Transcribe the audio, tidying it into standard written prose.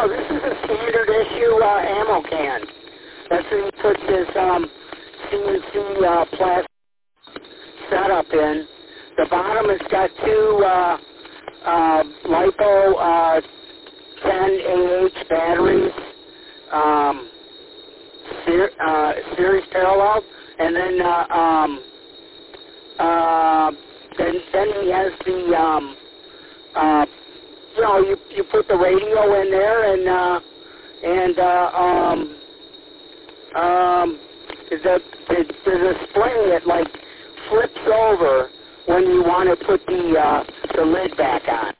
So this is a standard issue ammo can. That's where he puts his CNC plastic setup in. The bottom has got two LiPo 10AH batteries, series parallel, and then then he has the you put the radio in there there's a spring that like flips over when you want to put the lid back on.